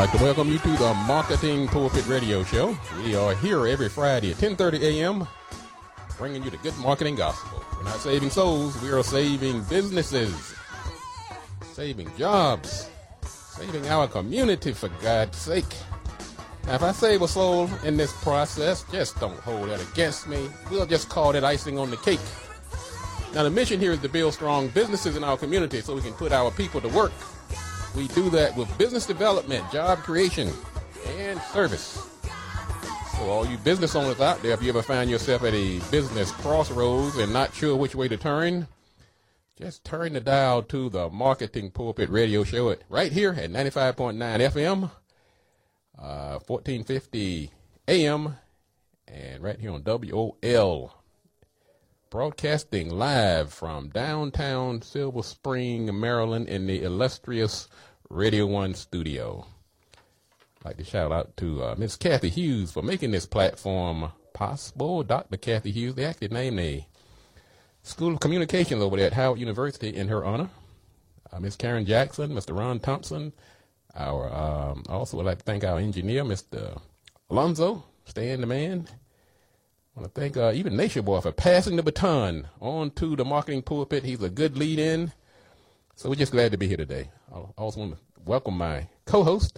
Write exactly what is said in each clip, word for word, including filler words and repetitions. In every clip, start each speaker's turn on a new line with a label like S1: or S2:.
S1: like to welcome you to the Marketing Pulpit Radio Show. We are here every Friday at ten thirty a.m. bringing you the good marketing gospel. We're not saving souls, we are saving businesses, saving jobs, saving our community, for God's sake. Now, if I save a soul in this process, just don't hold that against me. We'll just call that icing on the cake. Now, the mission here is to build strong businesses in our community so we can put our people to work. We do that with business development, job creation, and service. So all you business owners out there, if you ever find yourself at a business crossroads and not sure which way to turn, just turn the dial to the Marketing Pulpit Radio Show at, right here at ninety-five point nine F M, uh, fourteen fifty A M, and right here on W O L. Broadcasting live from downtown Silver Spring, Maryland, in the illustrious Radio One studio. I'd like to shout out to uh, Miss Kathy Hughes for making this platform possible. Doctor Kathy Hughes, they actually named a School of Communications over there at Howard University in her honor. Uh, Miss Karen Jackson, Mister Ron Thompson. Our um, also would like to thank our engineer, Mister Alonzo, Stan the man. I want to thank uh, even Nation Boy for passing the baton on to the Marketing Pulpit. He's a good lead-in, so we're just glad to be here today. I also want to welcome my co-host,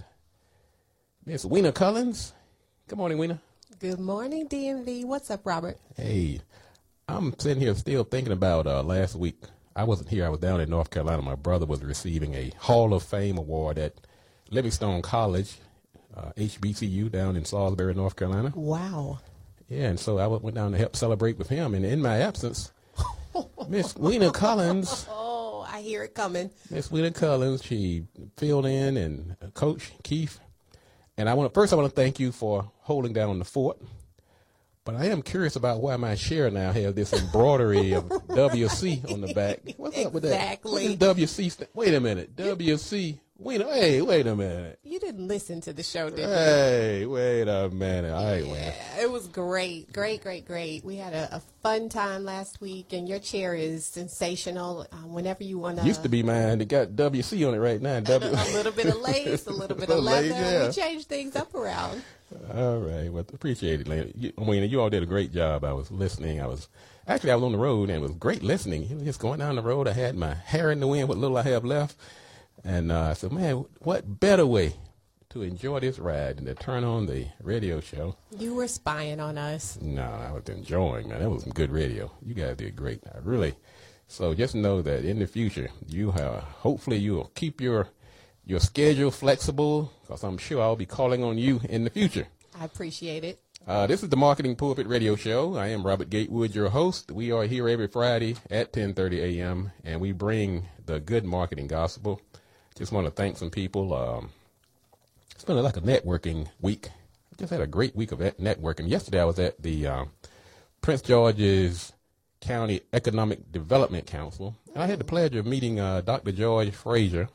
S1: Miss Weena Collins. Good morning, Weena.
S2: Good morning, D M V. What's up, Robert?
S1: Hey, I'm sitting here still thinking about uh, last week. I wasn't here. I was down in North Carolina. My brother was receiving a Hall of Fame award at Livingstone College, uh, H B C U, down in Salisbury, North Carolina.
S2: Wow.
S1: Yeah, and so I went down to help celebrate with him. And in my absence, Miss Weena Collins.
S2: Oh, I hear it coming.
S1: Miss Weena Collins, she filled in, and uh, Coach Keith. And I want first I want to thank you for holding down the fort. But I am curious about why my chair now has this embroidery of W C on the back. What's up with that?
S2: Exactly.
S1: What is W C? St- wait a minute. W C. Weena, hey, wait a minute.
S2: You didn't listen to the show, did you?
S1: Hey, wait a minute. All right,
S2: yeah, it was great. Great, great, great. We had a, a fun time last week, and your chair is sensational. Um, whenever you want to.
S1: Used to be mine. It got W C on it right now. W-
S2: a little bit of lace, a little bit of leather.
S1: Yeah.
S2: We changed things up around.
S1: All right. Well, appreciate it, Lena. You, Weena, you all did a great job. I was listening. I was Actually, I was on the road, and it was great listening. You know, just going down the road, I had my hair in the wind, what little I have left. And uh, I said, man, what better way to enjoy this ride than to turn on the radio show?
S2: You were spying on us.
S1: No, I was enjoying, man. That was some good radio. You guys did great. I really. So just know that in the future, you have, hopefully you will keep your your schedule flexible, because I'm sure I'll be calling on you in the future.
S2: I appreciate it.
S1: Uh, this is the Marketing Pulpit Radio Show. I am Robert Gatewood, your host. We are here every Friday at ten thirty a.m., and we bring the good marketing gospel. Just want to thank some people. Um, it's been like a networking week. I just had a great week of networking. Yesterday I was at the um, Prince George's County Economic Development Council, and I had the pleasure of meeting uh, Doctor George Frazier.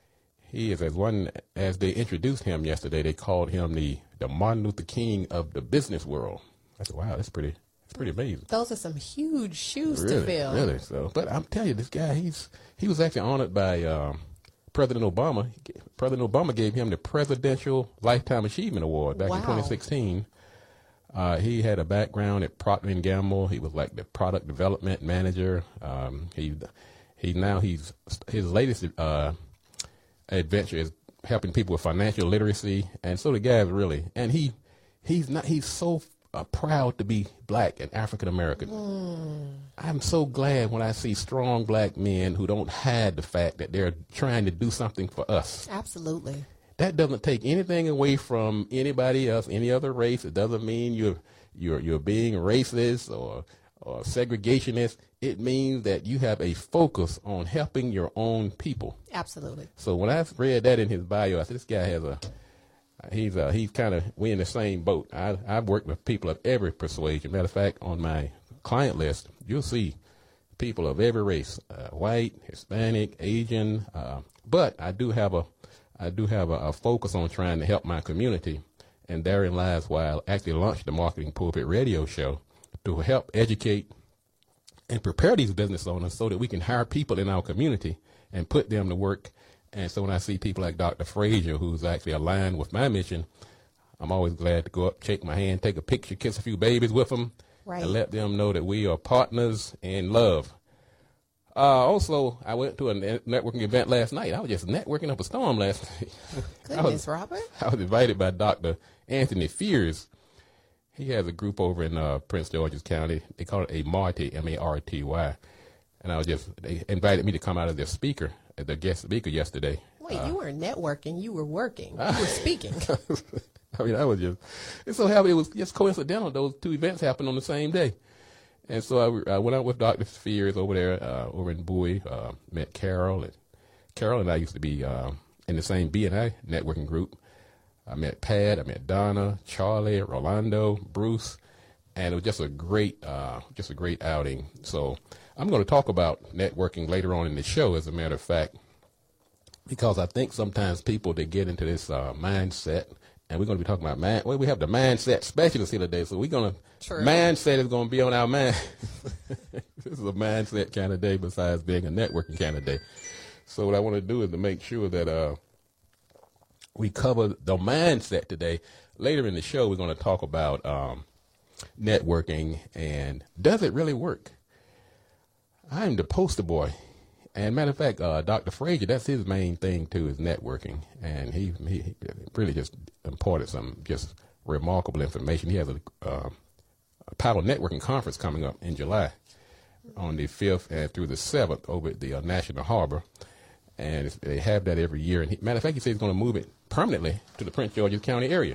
S1: He is, as one, as they introduced him yesterday, they called him the, the Martin Luther King of the business world. I said, wow, that's pretty, that's pretty amazing.
S2: Those are some huge shoes
S1: really,
S2: to fill.
S1: Really, so. But I'm telling you, this guy, he's he was actually honored by um, President Obama. President Obama gave him the Presidential Lifetime Achievement Award back
S2: wow.
S1: in twenty sixteen. Uh, he had a background at Procter and Gamble. He was like the product development manager. Um, he he now he's his latest uh, adventure is helping people with financial literacy, and so the guy is really and he he's not he's so uh, proud to be black and African American. Mm. I'm so glad when I see strong black men who don't hide the fact that they're trying to do something for us.
S2: Absolutely.
S1: That doesn't take anything away from anybody else, any other race. It doesn't mean you're you're you're being racist or or segregationist. It means that you have a focus on helping your own people.
S2: Absolutely.
S1: So when I read that in his bio, I said, this guy has a he's uh, he's kind of we in the same boat. I I've worked with people of every persuasion. Matter of fact, on my client list, you'll see people of every race: uh, white, Hispanic, Asian. Uh, but I do have a I do have a, a focus on trying to help my community, and therein lies why I actually launched the Marketing Pulpit Radio Show to help educate and prepare these business owners so that we can hire people in our community and put them to work And so when I see people like Doctor Frazier, who's actually aligned with my mission, I'm always glad to go up, shake my hand, take a picture, kiss a few babies with them,
S2: Right.
S1: and let them know that we are partners in love. Uh, also, I went to a net- networking event last night. I was just networking up a storm last night.
S2: Goodness,
S1: I was,
S2: Robert.
S1: I was invited by Doctor Anthony Fears. He has a group over in uh, Prince George's County. They call it a Marty, M A R T Y. And I was just, they invited me to come out as their speaker, as their guest speaker yesterday.
S2: Wait,
S1: Uh,
S2: you were networking. You were working. You were speaking.
S1: I mean, I was just, it so happened it was just coincidental. Those two events happened on the same day. And so I, I went out with Doctor Fears over there, uh, over in Bowie, uh, met Carol. And Carol and I used to be uh, in the same B and I networking group. I met Pat, I met Donna, Charlie, Rolando, Bruce, and it was just a great, uh, just a great outing. So I'm going to talk about networking later on in the show, as a matter of fact, because I think sometimes people, they get into this uh, mindset, and we're going to be talking about mind. Well, we have the mindset specialist here today, so we're going to,
S2: True.
S1: mindset is going to be on our mind. This is a mindset kind of day besides being a networking kind of day. So what I want to do is to make sure that uh, we cover the mindset today. Later in the show, we're going to talk about um, networking and does it really work? I'm the poster boy. And matter of fact, uh, Doctor Frazier, that's his main thing too, is networking. And he, he, he really just imparted some just remarkable information. He has a, uh, a Power Networking Conference coming up in July on the fifth and through the seventh over at the uh, National Harbor. And it's, they have that every year. And he, matter of fact, he says he's going to move it permanently to the Prince George's County area.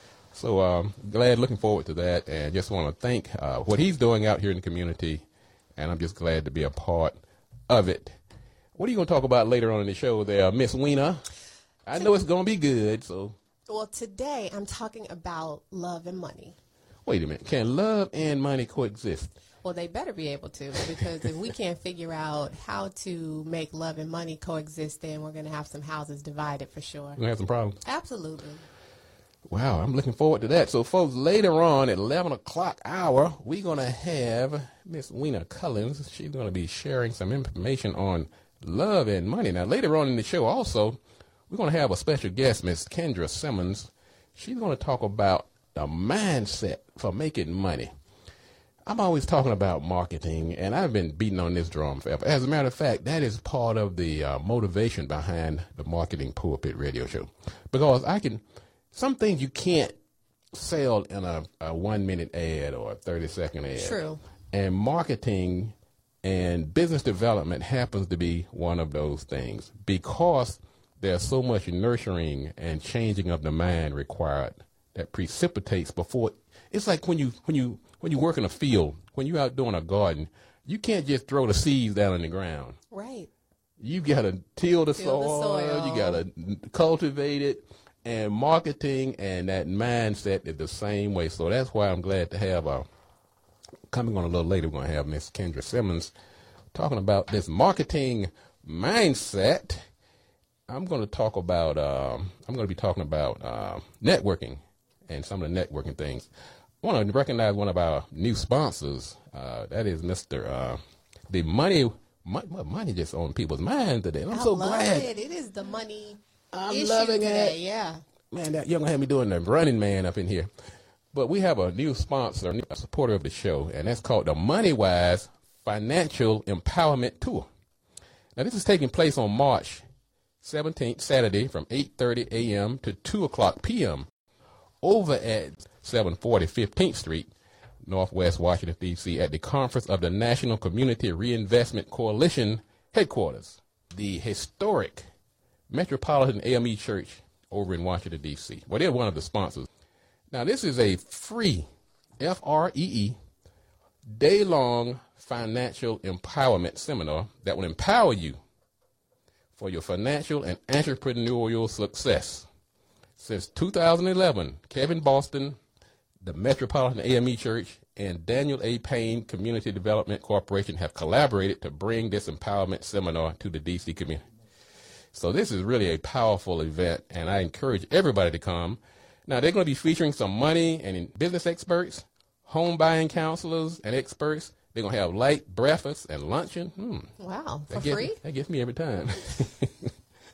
S1: So um, glad, looking forward to that, and just want to thank uh, what he's doing out here in the community, and I'm just glad to be a part of it. What are you going to talk about later on in the show there, Miss Weena? I know it's going to be good, so.
S2: Well, today I'm talking about love and money.
S1: Wait a minute. Can love and money coexist?
S2: Well, they better be able to, because if we can't figure out how to make love and money coexist, then we're going to have some houses divided for sure.
S1: We're going to have some problems.
S2: Absolutely.
S1: Wow, I'm looking forward to that. So, folks, later on at eleven o'clock hour, we're going to have Miss Weena Collins. She's going to be sharing some information on love and money. Now, later on in the show also, we're going to have a special guest, Miss Kendra Simmons. She's going to talk about the mindset for making money. I'm always talking about marketing, and I've been beating on this drum forever. As a matter of fact, that is part of the uh, motivation behind the Marketing Pulpit Radio Show. Because I can, some things you can't sell in a, a one-minute ad or a thirty-second ad.
S2: True.
S1: And marketing and business development happens to be one of those things, because there's so much nurturing and changing of the mind required that precipitates before. It's like when you when you when you work in a field, when you're out doing a garden, you can't just throw the seeds down in the ground.
S2: Right.
S1: You got to till the
S2: Till the
S1: soil,
S2: soil.
S1: you got to cultivate it, and marketing and that mindset is the same way. So that's why I'm glad to have uh, coming on a little later, we're going to have Miss Kendra Simmons talking about this marketing mindset. I'm going to talk about, um, I'm going to be talking about uh, networking and some of the networking things. I want to recognize one of our new sponsors. Uh, that is Mister Uh, the Money, money, money just on people's minds today. And I'm
S2: I
S1: so
S2: love
S1: glad.
S2: it. It is the money
S1: I'm
S2: issue
S1: loving
S2: today.
S1: it.
S2: Yeah.
S1: Man, that, you're going to have me doing the running man up in here. But we have a new sponsor, a supporter of the show, and that's called the MoneyWise Financial Empowerment Tour. Now, this is taking place on March seventeenth, Saturday, from eight thirty a.m. to two o'clock p.m. over at seven forty fifteenth Street, Northwest Washington, D C, at the conference of the National Community Reinvestment Coalition headquarters, the historic Metropolitan A M E Church over in Washington, D C. Well, they're one of the sponsors. Now, this is a free, F R E E, day-long financial empowerment seminar that will empower you for your financial and entrepreneurial success. Since two thousand eleven, Kevin Boston, the Metropolitan A M E Church, and Daniel A. Payne Community Development Corporation have collaborated to bring this empowerment seminar to the D C community. So this is really a powerful event, and I encourage everybody to come. Now, they're going to be featuring some money and business experts, home buying counselors and experts. They're going to have light breakfast and luncheon. Hmm.
S2: Wow. For
S1: That gets,
S2: free?
S1: that gets me every time.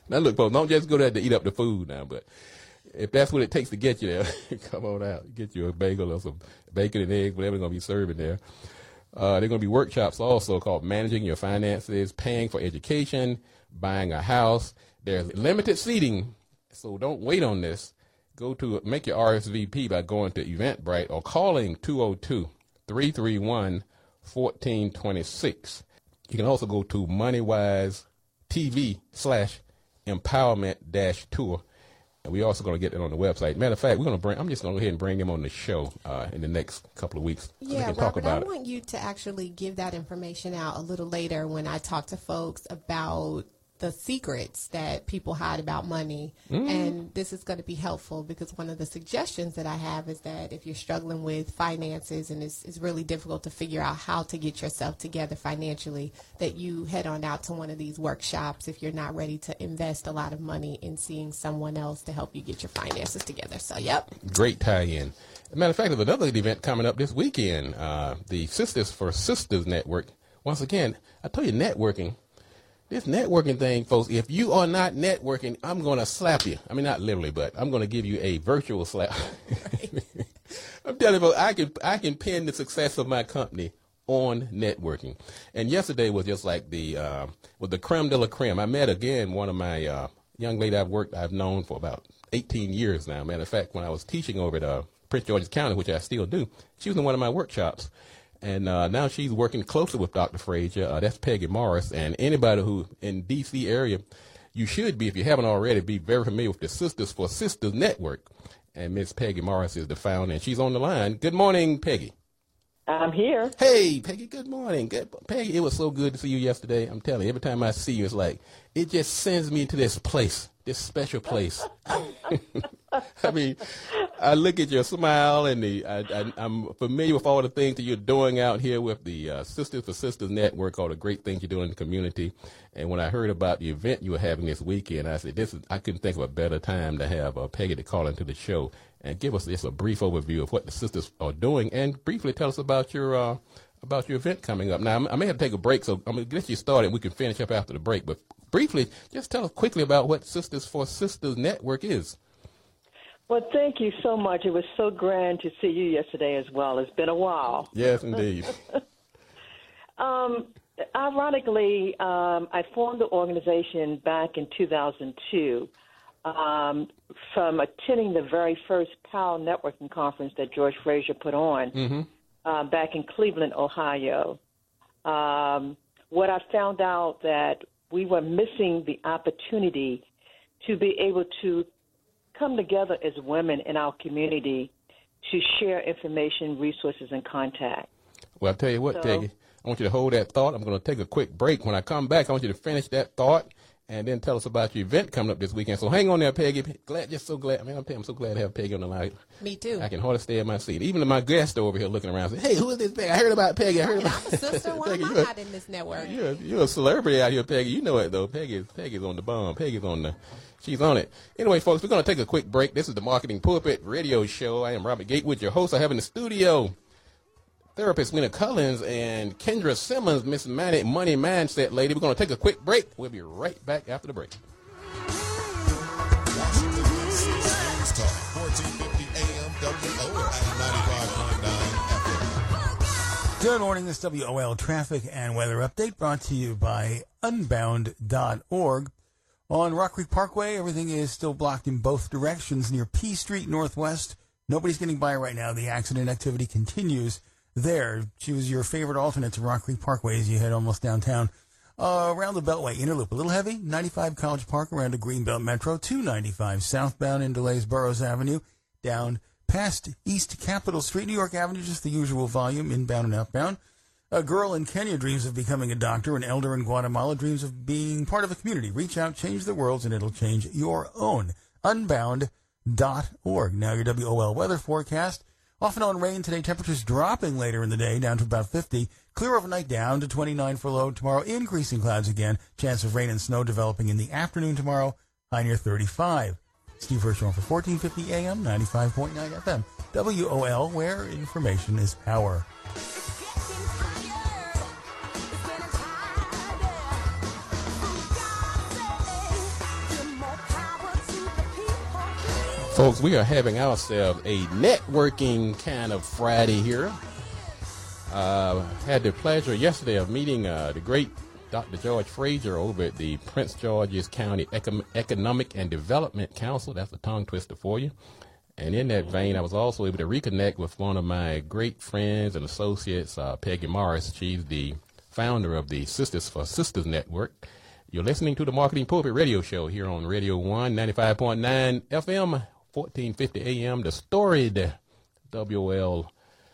S1: Now, look, folks, don't just go there to eat up the food now, but if that's what it takes to get you there, come on out. Get you a bagel or some bacon and eggs, whatever they're going to be serving there. Uh, there are going to be workshops also called Managing Your Finances, Paying for Education, Buying a House. There's limited seating, so don't wait on this. Go to make your R S V P by going to Eventbrite or calling two oh two, three three one, one four two six. You can also go to MoneyWise T V slash empowerment dash tour. And we're also going to get that on the website. Matter of fact, we're going to bring, I'm just going to go ahead and bring them on the show uh, in the next couple of weeks.
S2: Yeah,
S1: we can
S2: Robert,
S1: talk about
S2: I
S1: it.
S2: want you to actually give that information out a little later when I talk to folks about the secrets that people hide about money. Mm. And this is going to be helpful because one of the suggestions that I have is that if you're struggling with finances and it's, it's really difficult to figure out how to get yourself together financially, that you head on out to one of these workshops if you're not ready to invest a lot of money in seeing someone else to help you get your finances together. So, yep.
S1: Great tie-in. As a matter of fact, there's another event coming up this weekend, uh, the Sisters for Sisters Network. Once again, I told you networking. This networking thing, folks, if you are not networking, I'm going to slap you. I mean, not literally, but I'm going to give you a virtual slap. Right. I'm telling you, folks, I can, I can pin the success of my company on networking. And yesterday was just like the, uh, was the creme de la creme. I met again one of my uh, young lady I've worked, I've known for about eighteen years now. Matter of fact, when I was teaching over at uh, Prince George's County, which I still do, she was in one of my workshops. And uh, now she's working closely with Doctor Frazier. Uh, that's Peggy Morris. And anybody who in D C area, you should be, if you haven't already, be very familiar with the Sisters for Sisters Network. And Miss Peggy Morris is the founder, and she's on the line. Good morning, Peggy.
S3: I'm here.
S1: Hey, Peggy, good morning. Good, Peggy, it was so good to see you yesterday. I'm telling you, every time I see you, it's like, it just sends me to this place, this special place. I mean, I look at your smile, and the I, I, I'm familiar with all the things that you're doing out here with the uh, Sisters for Sisters Network, all the great things you're doing in the community. And when I heard about the event you were having this weekend, I said, "This is I couldn't think of a better time to have uh, Peggy to call into the show and give us just a brief overview of what the sisters are doing, and briefly tell us about your uh, about your event coming up." Now, I may have to take a break, so I'm going to get you started. We can finish up after the break, but briefly, just tell us quickly about what Sisters for Sisters Network is.
S3: Well, thank you so much. It was so grand to see you yesterday as well. It's been a while.
S1: Yes, indeed.
S3: um, ironically, um, I formed the organization back in two thousand two um, from attending the very first P A L networking conference that George Frazier put on mm-hmm. uh, back in Cleveland, Ohio. Um, what I found out that we were missing the opportunity to be able to come together as women in our community to share information, resources, and contact.
S1: Well, I'll tell you what, so, Peggy, I want you to hold that thought. I'm going to take a quick break. When I come back, I want you to finish that thought and then tell us about your event coming up this weekend. So hang on there, Peggy. Glad, just so glad. I mean, I'm telling you, I'm so glad to have Peggy on the line.
S2: Me too.
S1: I can hardly stay in my seat. Even my guest over here looking around saying, "Hey, who is this Peggy? I heard about Peggy. I heard about."
S2: I'm a sister. Why
S1: Peggy,
S2: am I not in this network?
S1: You're, you're a celebrity out here, Peggy. You know it though. Peggy, Peggy's on the bomb. Peggy's on the. She's on it. Anyway, folks, we're going to take a quick break. This is the Marketing Pulpit Radio Show. I am Robert Gatewood, your host. I have in the studio therapist Wina Collins and Kendra Simmons, Miss Money, Money Mindset Lady. We're going to take a quick break. We'll be right back after the break.
S4: Good morning. This W O L traffic and weather update brought to you by unbound dot org. On Rock Creek Parkway, everything is still blocked in both directions near P Street Northwest. Nobody's getting by right now. The accident activity continues there. Choose your favorite alternate to Rock Creek Parkway as you head almost downtown. Uh, around the Beltway Interloop, a little heavy. ninety-five College Park around the Greenbelt Metro. two ninety-five southbound into Lays Burroughs Avenue. Down past East Capitol Street, New York Avenue, just the usual volume, inbound and outbound. A girl in Kenya dreams of becoming a doctor. An elder in Guatemala dreams of being part of a community. Reach out, change the world, and it'll change your own. unbound dot org. Now your W O L weather forecast. Off and on rain today. Temperatures dropping later in the day down to about fifty. Clear overnight down to twenty-nine for low. Tomorrow increasing clouds again. Chance of rain and snow developing in the afternoon tomorrow. High near thirty-five. Steve Hirschhorn for fourteen fifty A M, ninety-five point nine F M. W O L, where information is power.
S1: Folks, we are having ourselves a networking kind of Friday here. Uh, had the pleasure yesterday of meeting uh, the great Doctor George Frazier over at the Prince George's County Econ- Economic and Development Council. That's a tongue twister for you. And in that vein, I was also able to reconnect with one of my great friends and associates, uh, Peggy Morris. She's the founder of the Sisters for Sisters Network. You're listening to the Marketing Pulpit Radio Show here on Radio one, ninety-five point nine F M, fourteen fifty A M, the storied W L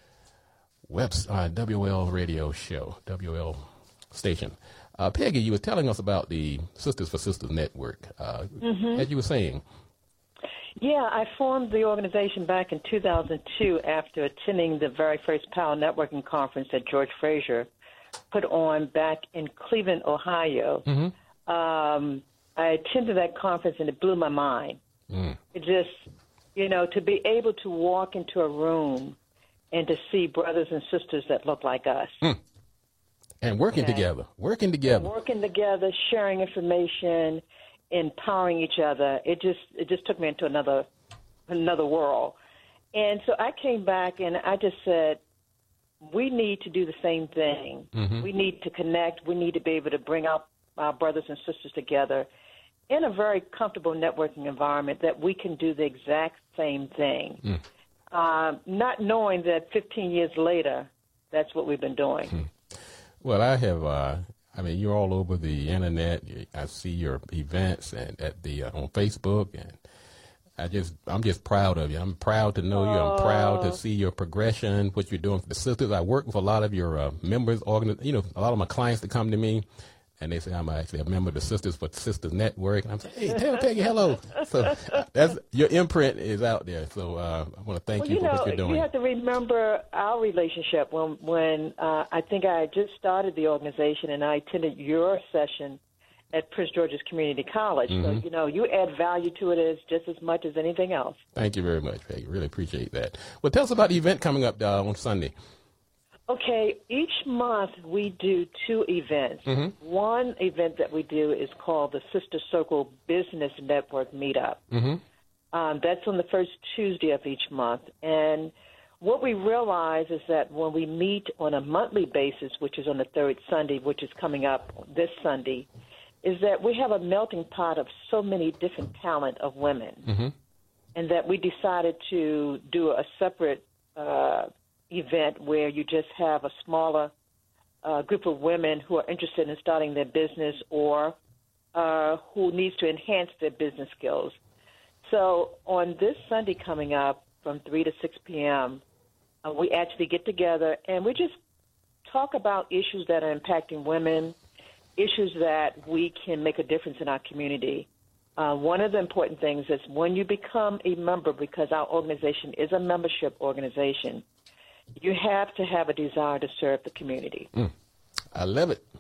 S1: web, uh, W L Radio Show, W L station. Uh, Peggy, you were telling us about the Sisters for Sisters Network, uh, mm-hmm. as you were saying.
S3: Yeah, I formed the organization back in two thousand two after attending the very first Power Networking Conference that George Frazier put on back in Cleveland, Ohio. Mm-hmm. Um, I attended that conference, and it blew my mind. Mm. It just, you know, to be able to walk into a room and to see brothers and sisters that look like us. Mm.
S1: And working okay. together, working together.
S3: And working together, sharing information, empowering each other. It just it just took me into another another world. And so I came back, and I just said, we need to do the same thing. Mm-hmm. We need to connect. We need to be able to bring out our brothers and sisters together in a very comfortable networking environment that we can do the exact same thing, mm. uh, not knowing that fifteen years later, that's what we've been doing.
S1: Hmm. Well, I have, uh, I mean, you're all over the internet. I see your events and at the uh, on Facebook, and I just, I'm just proud of you. I'm proud to know you. I'm proud to see your progression, what you're doing for the sisters. I work with a lot of your uh, members, organ- you know, a lot of my clients that come to me, and they say I'm actually a member of the Sisters for Sisters Network. And I'm saying, hey, tell Peggy hello. So that's your imprint is out there. So uh, I want to thank
S3: well,
S1: you,
S3: you
S1: for
S3: know,
S1: what you're doing.
S3: You have to remember our relationship when when uh, I think I just started the organization, and I attended your session at Prince George's Community College. Mm-hmm. So, you know, you add value to it as just as much as anything else.
S1: Thank you very much, Peggy. Really appreciate that. Well, tell us about the event coming up uh, on Sunday.
S3: Okay, each month we do two events. Mm-hmm. One event that we do is called the Sister Circle Business Network Meetup. Mm-hmm. Um, that's on the first Tuesday of each month. And what we realize is that when we meet on a monthly basis, which is on the third Sunday, which is coming up this Sunday, is that we have a melting pot of so many different talent of women. Mm-hmm. And that we decided to do a separate uh event where you just have a smaller uh, group of women who are interested in starting their business or uh, who needs to enhance their business skills. So on this Sunday coming up from three to six p.m., uh, we actually get together and we just talk about issues that are impacting women, issues that we can make a difference in our community. Uh, one of the important things is when you become a member, because our organization is a membership organization, you have to have a desire to serve the community.
S1: Mm, I love it.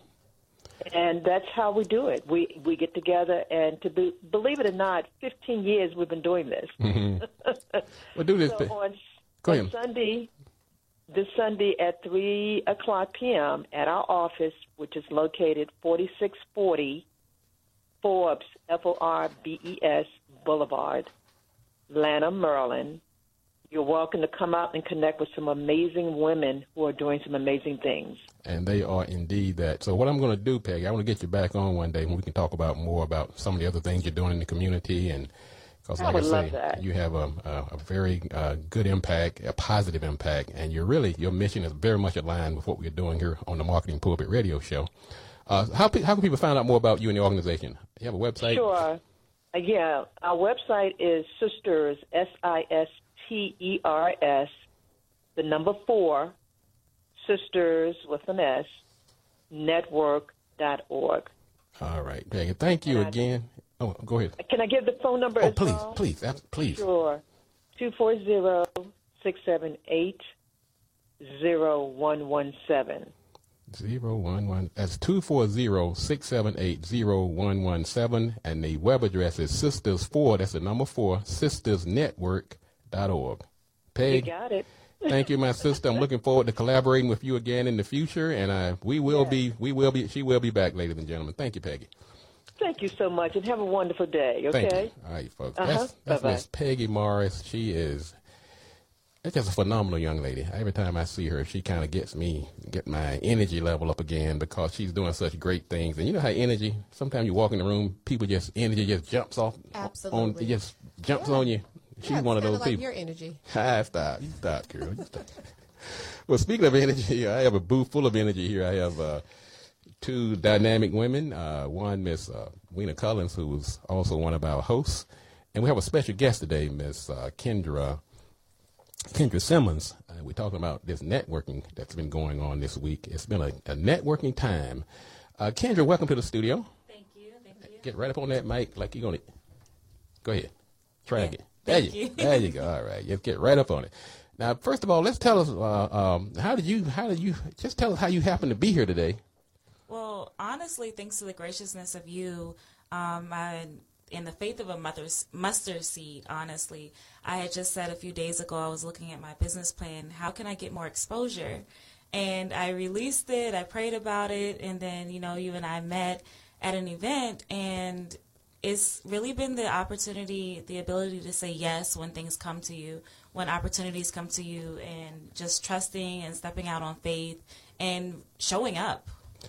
S3: And that's how we do it. We we get together, and to be, believe it or not, fifteen years we've been doing this. Mm-hmm.
S1: We'll do this.
S3: So on,
S1: Go
S3: on
S1: ahead.
S3: Sunday, this Sunday at three o'clock p.m. at our office, which is located forty-six forty Forbes, F O R B E S Boulevard, Lanham, Maryland. You're welcome to come out and connect with some amazing women who are doing some amazing things.
S1: And they are indeed that. So what I'm going to do, Peggy, I want to get you back on one day when we can talk about more about some of the other things you're doing in the community. And because, like I,
S3: I say,
S1: love
S3: that.
S1: you have a, a, a very uh, good impact, a positive impact, and you're really, your mission is very much aligned with what we're doing here on the Marketing Pulpit Radio Show. Uh, how, how can people find out more about you and the organization? You have a website?
S3: Sure. Uh, yeah, our website is Sisters, S I S T E R S, the number four, Sisters with an S, network dot org.
S1: All right, Peggy. Thank you again. Oh, go ahead.
S3: Can I give the phone number
S1: oh,
S3: as
S1: please,
S3: well?
S1: please, please.
S3: Sure. two four zero, six seven eight, zero one one seven.
S1: Zero one one. That's two four zero six seven eight zero one one seven, and the web address is sisters four. That's the number four. sisters network dot org. Peg,
S3: you got it.
S1: Thank you, my sister. I'm looking forward to collaborating with you again in the future, and I we will
S3: yeah.
S1: be we will be she will be back, ladies and gentlemen. Thank you, Peggy.
S3: Thank you so much, and have a wonderful day, okay?
S1: Thank you. All right, folks.
S3: Uh-huh.
S1: That's, that's
S3: Bye-bye.
S1: Miss Peggy Morris. She is it's just a phenomenal young lady. Every time I see her, she kind of gets me, get my energy level up again because she's doing such great things. And you know how energy, sometimes you walk in the room, people just, energy just jumps off.
S2: Absolutely.
S1: On, it just jumps
S2: Yeah.
S1: on you. She's
S2: Yeah,
S1: one of
S2: it's
S1: those
S2: kinda like
S1: people.
S2: your energy.
S1: Ah, stop. You stop, girl. You stop. Well, speaking of energy, I have a booth full of energy here. I have uh, two dynamic women. Uh, one, Miss uh, Weena Collins, who is also one of our hosts. And we have a special guest today, Miss uh, Kendra Kendra Simmons. Uh, we're talking about this networking that's been going on this week. It's been a, a networking time. Uh, Kendra, welcome to the studio.
S5: Thank you. Thank you.
S1: Get right up on that mic like you're going to. Go ahead. Try
S5: Yeah,
S1: again. There
S5: thank
S1: you,
S5: you.
S1: there you go. All right. Just get right up on it. Now, first of all, let's tell us, uh, um, how did you, how did you, just tell us how you happened to be here today.
S5: Well, honestly, thanks to the graciousness of you, um, I, in the faith of a mother's mustard seed, honestly, I had just said a few days ago, I was looking at my business plan, how can I get more exposure? And I released it, I prayed about it, and then, you know, you and I met at an event, and it's really been the opportunity, the ability to say yes when things come to you, when opportunities come to you, and just trusting and stepping out on faith and showing up.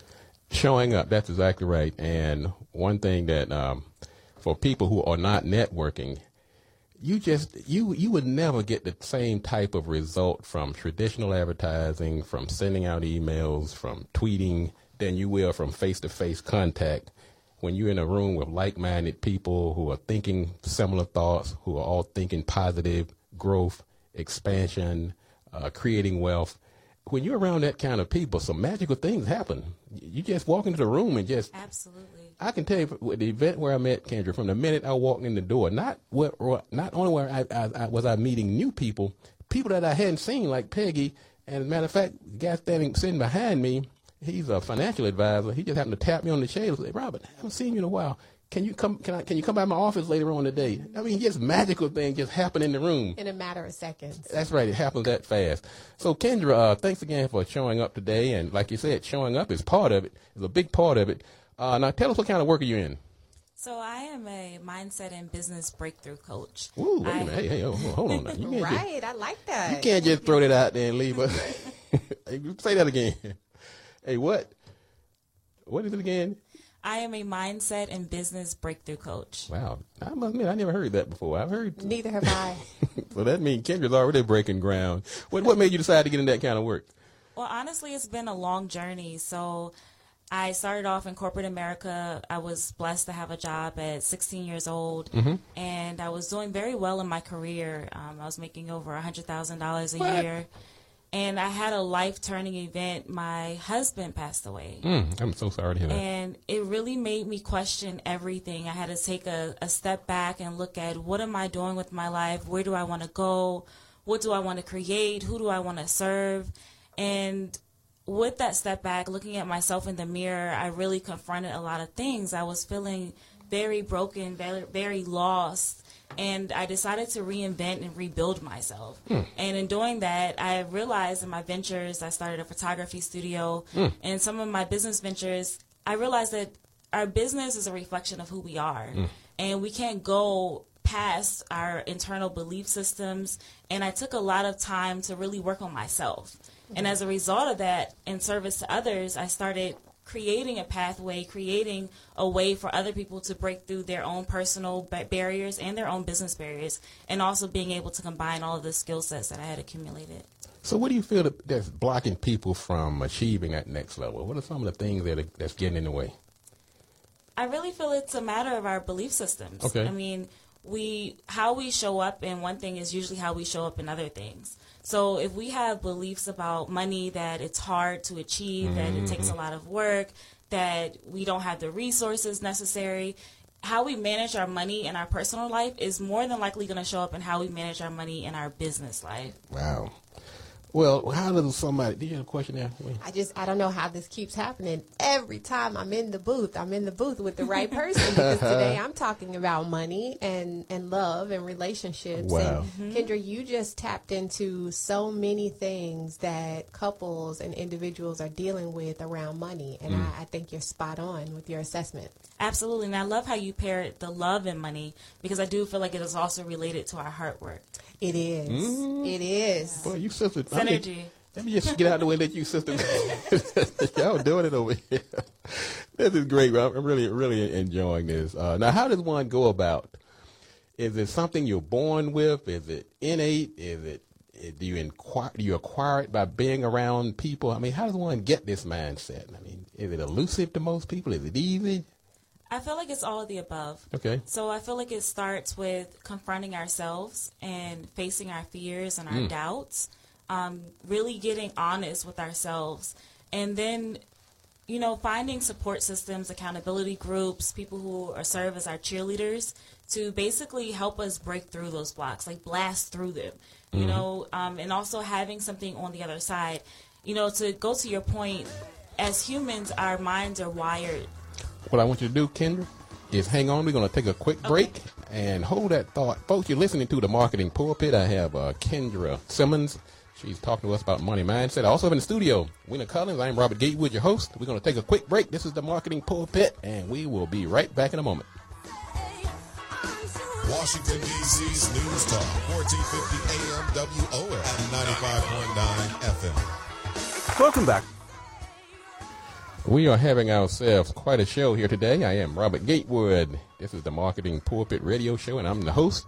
S1: Showing up, that's exactly right. And one thing that, um, for people who are not networking, you just, you, you would never get the same type of result from traditional advertising, from sending out emails, from tweeting, than you will from face-to-face contact. When you're in a room with like-minded people who are thinking similar thoughts, who are all thinking positive growth, expansion, uh, creating wealth, when you're around that kind of people, some magical things happen. You just walk into the room and just...
S5: Absolutely.
S1: I can tell you, with the event where I met Kendra, from the minute I walked in the door, not where, not only where I, I, I was I meeting new people, people that I hadn't seen, like Peggy, and as a matter of fact, the guy standing sitting behind me, he's a financial advisor. He just happened to tap me on the shoulder and say, "Robert, I haven't seen you in a while. Can you come? Can I? Can you come by my office later on today?" I mean, just magical things just happen in the room.
S2: In a matter of seconds.
S1: That's right. It happens that fast. So, Kendra, uh, thanks again for showing up today. And like you said, showing up is part of it. It's a big part of it. Uh, now, tell us what kind of work are you in?
S5: So I am a mindset and business breakthrough coach.
S1: Ooh, wait
S5: I,
S1: a minute. Hey, hey, oh, hold on now. You can't just-
S2: Right, I like that.
S1: You can't just throw that out there and leave us. Hey, say that again. Hey, what? What is it again?
S5: I am a mindset and business breakthrough coach.
S1: Wow. I must admit, I never heard that before. I've heard.
S2: Neither have I.
S1: So that means Kendra's already breaking ground. What, what made you decide to get in that kind of work?
S5: Well, honestly, it's been a long journey. So I started off in corporate America. I was blessed to have a job at sixteen years old,
S1: Mm-hmm.
S5: and I was doing very well in my career. Um, I was making over one hundred thousand dollars a
S1: What?
S5: year. And I had a life-turning event. My husband passed away.
S1: Mm, I'm so sorry to hear that.
S5: And it really made me question everything. I had to take a, a step back and look at what am I doing with my life? Where do I want to go? What do I want to create? Who do I want to serve? And with that step back, looking at myself in the mirror, I really confronted a lot of things. I was feeling very broken, very, very lost. And I decided to reinvent and rebuild myself.
S1: Hmm.
S5: And in doing that, I realized in my ventures, I started a photography studio, and some of my business ventures, I realized that our business is a reflection of who we are. And we can't go past our internal belief systems. And I took a lot of time to really work on myself. And as a result of that, in service to others, I started creating a pathway, creating a way for other people to break through their own personal ba- barriers and their own business barriers, and also being able to combine all of the skill sets that I had accumulated.
S1: So what do you feel that, that's blocking people from achieving that next level? What are some of the things that are, that's getting in the way?
S5: I really feel it's a matter of our belief systems.
S1: Okay.
S5: I mean, we how we show up in one thing is usually how we show up in other things. So if we have beliefs about money that it's hard to achieve, that it takes a lot of work, that we don't have the resources necessary, how we manage our money in our personal life is more than likely going to show up in how we manage our money in our business life.
S1: Wow. Well, how does somebody, do you have a question there?
S2: I just, I don't know how this keeps happening. Every time I'm in the booth, I'm in the booth with the right person because today I'm talking about money and, and love and relationships.
S1: Wow.
S2: And Kendra, you just tapped into so many things that couples and individuals are dealing with around money. And
S1: Mm.
S2: I, I think you're spot on with your assessment.
S5: Absolutely. And I love how you paired the love and money because I do feel like it is also related to our heart work.
S2: It is.
S1: Mm.
S2: It is.
S1: Boy, you sisters. I mean,
S5: Synergy.
S1: let me just get out of the way and let you sisters. Y'all doing it over here. This is great. I'm really, really enjoying this. Uh, now, how does one go about? Is it something you're born with? Is it innate? Is it, eh, do you inquire, do you acquire it by being around people? I mean, how does one get this mindset? I mean, is it elusive to most people? Is it easy?
S5: I feel like it's all of the above.
S1: Okay.
S5: So I feel like it starts with confronting ourselves and facing our fears and our
S1: Mm.
S5: doubts, um, really getting honest with ourselves, and then, you know, finding support systems, accountability groups, people who are serve as our cheerleaders to basically help us break through those blocks, like blast through them, you
S1: Mhm.
S5: know, um, and also having something on the other side. You know, to go to your point, as humans, our minds are wired.
S1: What I want you to do, Kendra, is hang on. We're going to take a quick break and hold that thought. Folks, you're listening to the Marketing Pulpit. I have uh, Kendra Simmons. She's talking to us about money mindset. I also have in the studio, Wena Collins. I'm Robert Gatewood, your host. We're going to take a quick break. This is the Marketing Pulpit, and we will be right back in a moment.
S6: Washington, D C's News Talk, fourteen fifty A M W O L and ninety-five point nine F M.
S4: Welcome back.
S1: We are having ourselves quite a show here today. I am Robert Gatewood. This is the Marketing Pulpit Radio Show, and I'm the host.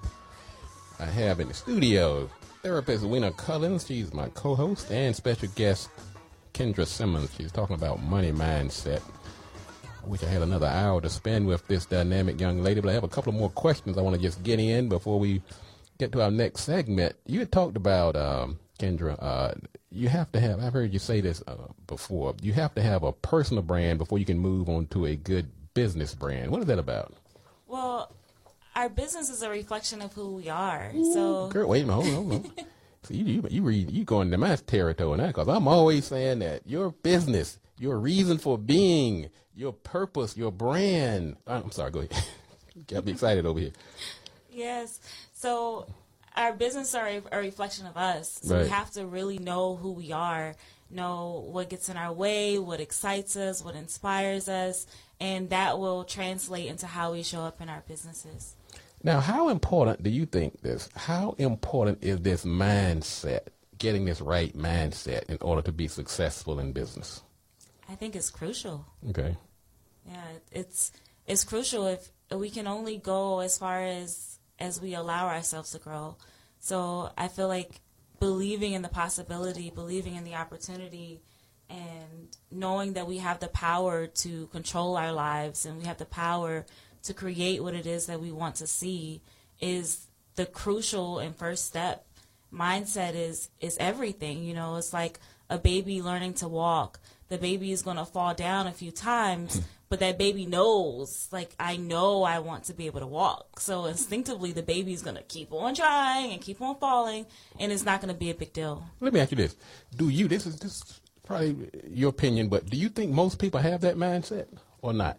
S1: I have in the studio therapist Wena Collins. She's my co-host, and special guest Kendra Simmons. She's talking about money mindset. I wish I had another hour to spend with this dynamic young lady, but I have a couple of more questions I want to just get in before we get to our next segment. You had talked about, um, Kendra, uh, you have to have, I've heard you say this uh, before, you have to have a personal brand before you can move on to a good business brand. What is that about?
S5: Well, our business is a reflection of who we are. So,
S1: Girl, wait a minute, hold on, hold on. So you, you, you read, you going into my territory now, because I'm always saying that your business, your reason for being, your purpose, your brand. I'm sorry, go ahead. Got me excited over here.
S5: yes. So our business are a, a reflection of us. So
S1: Right.
S5: we have to really know who we are, know what gets in our way, what excites us, what inspires us, and that will translate into how we show up in our businesses.
S1: Now, how important do you think this? How important is this mindset, getting this right mindset in order to be successful in business?
S5: I think it's crucial.
S1: Okay.
S5: Yeah, it's it's crucial. If we can only go as far as as we allow ourselves to grow. So I feel like believing in the possibility, believing in the opportunity, and knowing that we have the power to control our lives and we have the power to create what it is that we want to see is the crucial and first step. Mindset is is everything. You know, it's like a baby learning to walk. The baby is going to fall down a few times, but that baby knows, like, I know I want to be able to walk. So instinctively, the baby is going to keep on trying and keep on falling, and it's not going to be a big deal.
S1: Let me ask you this. Do you, this is, this is probably your opinion, but do you think most people have that mindset or not?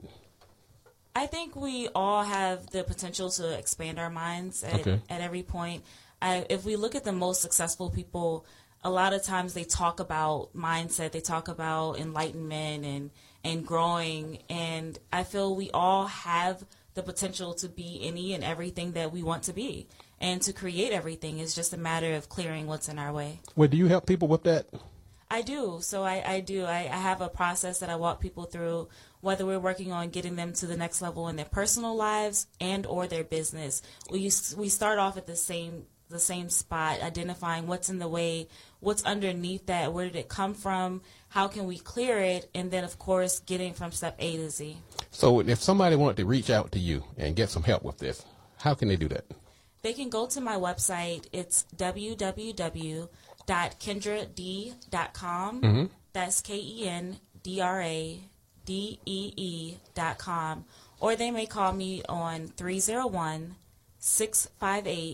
S5: I think we all have the potential to expand our minds at,
S1: Okay.
S5: at every point. I, if we look at the most successful people, a lot of times they talk about mindset, they talk about enlightenment and, and growing, and I feel we all have the potential to be any and everything that we want to be. And to create everything is just a matter of clearing what's in our way.
S1: Well, do you help people with that?
S5: I do. So I, I do. I, I have a process that I walk people through, whether we're working on getting them to the next level in their personal lives and or their business. We we start off at the same the same spot, identifying what's in the way, what's underneath that, where did it come from, how can we clear it, and then, of course, getting from step A to Z.
S1: So if somebody wanted to reach out to you and get some help with this, how can they do that?
S5: They can go to my website. It's w w w dot kendra d dot com.
S1: Mm-hmm.
S5: That's K E N D R A D E E dot com. Or they may call me on three oh one, six five eight,